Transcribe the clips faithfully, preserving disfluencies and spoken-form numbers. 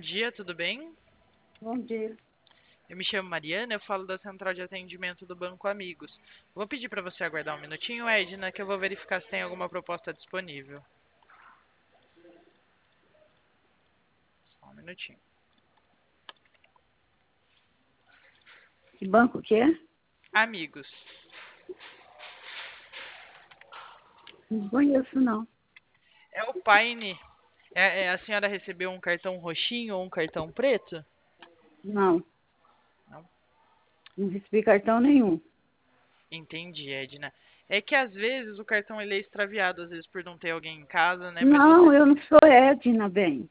dia, tudo bem? Bom dia. Eu me chamo Mariana, eu falo da central de atendimento do Banco Amigos. Vou pedir para você aguardar um minutinho, Edna, que eu vou verificar se tem alguma proposta disponível. Só um minutinho. Que banco que é? Amigos. Não conheço, não. É o Paine. É, é, a senhora recebeu um cartão roxinho ou um cartão preto? Não, Não. não recebi cartão nenhum. Entendi, Edna. É que às vezes o cartão ele é extraviado, às vezes por não ter alguém em casa, né? Mas você Não, eu tem. não sou Edna, bem.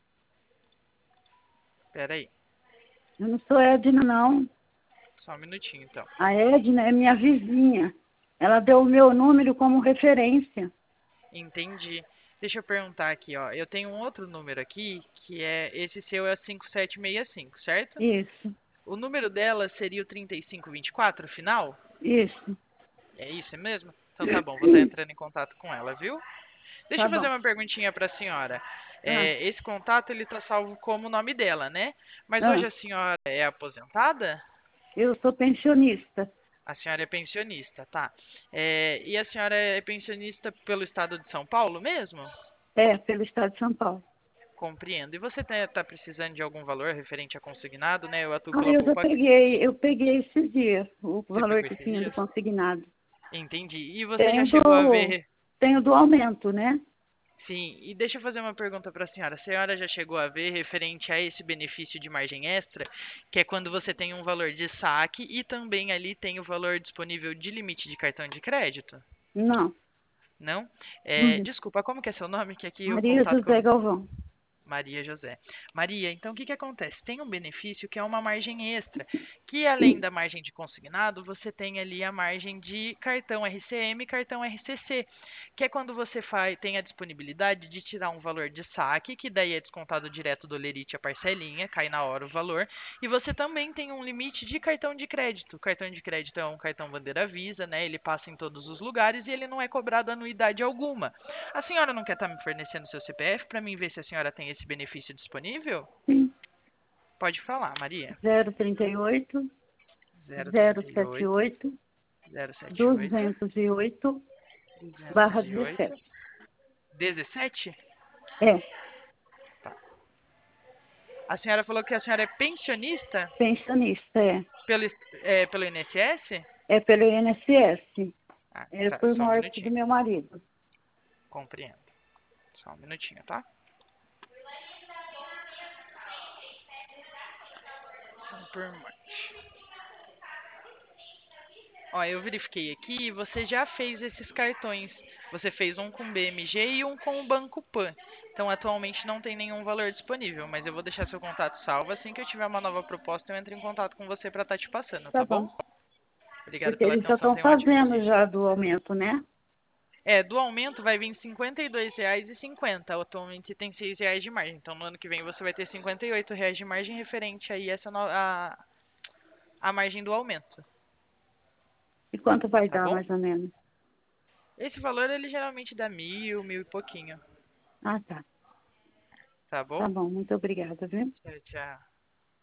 Pera aí, Eu não sou Edna, não. só um minutinho então. A Edna é minha vizinha. Ela deu o meu número como referência. Entendi. Deixa eu perguntar aqui, ó. Eu tenho um outro número aqui, que é esse seu é o cinco sete seis cinco, certo? Isso, O número dela seria o trinta e cinco vinte e quatro, final? isso. É isso mesmo? Então tá bom, vou estar entrando em contato com ela, viu? Deixa Tá eu fazer bom. uma perguntinha para a senhora. Ah, É, esse contato ele tá salvo como o nome dela, né? Mas hoje ah. a senhora é aposentada? Eu sou pensionista. A senhora é pensionista, tá? É, e a senhora é pensionista pelo estado de São Paulo mesmo? É, pelo estado de São Paulo. Compreendo. E você está precisando de algum valor referente a consignado, né? Eu atuo Ah, pela eu já Poupança. peguei, eu peguei esses dias o Você valor pegou que esses tinha do dias? consignado. Entendi. E você já Tenho chegou a do, ver? tenho do aumento, né? Sim. E deixa eu fazer uma pergunta para a senhora. A senhora já chegou a ver referente a esse benefício de margem extra, que é quando você tem um valor de saque e também ali tem o valor disponível de limite de cartão de crédito? Não. Não? É, Uhum. desculpa, como que é seu nome? Que aqui o Maria contato José com Galvão. Maria José. Maria, então o que que acontece? Tem um benefício que é uma margem extra, que além da margem de consignado, você tem ali a margem de cartão R C M e cartão R C C, que é quando você faz, tem a disponibilidade de tirar um valor de saque, que daí é descontado direto do lerite a parcelinha, cai na hora o valor, e você também tem um limite de cartão de crédito. O cartão de crédito é um cartão bandeira Visa, né? Ele passa em todos os lugares e ele não é cobrado anuidade alguma. A senhora não quer estar me fornecendo seu C P F para mim ver se a senhora tem esse benefício disponível? Sim. Pode falar, Maria. zero trinta e oito, zero zero trinta e setenta e oito, oito, zero setenta e oito, duzentos e oito, barra duzentos e oito, dezessete. dezessete. É, Tá. A senhora falou que a senhora é pensionista pensionista, é. pelo, est- é, pelo I N S S? É pelo I N S S. Ah, É tá, por só um morte do minutinho. meu marido. Compreendo. Só um minutinho, tá? Por morte. Ó, eu verifiquei aqui e você já fez esses cartões. Você fez um com B M G e um com o Banco Pan. Então, atualmente não tem nenhum valor disponível, mas eu vou deixar seu contato salvo. Assim que eu tiver uma nova proposta, eu entro em contato com você para estar te passando, Tá tá bom? bom. Obrigado Porque pela eles já atenção. estão Tenha um ótimo fazendo dia. já do aumento, né? É, do aumento vai vir cinquenta e dois reais e cinquenta. Atualmente tem seis reais de margem. Então, no ano que vem você vai ter cinquenta e oito reais de margem referente aí essa no- a, a margem do aumento, E quanto vai tá dar, bom? mais ou menos? Esse valor ele geralmente dá mil, mil e pouquinho, Ah, tá. tá Tá bom? bom, muito obrigada, viu? Tchau, tchau.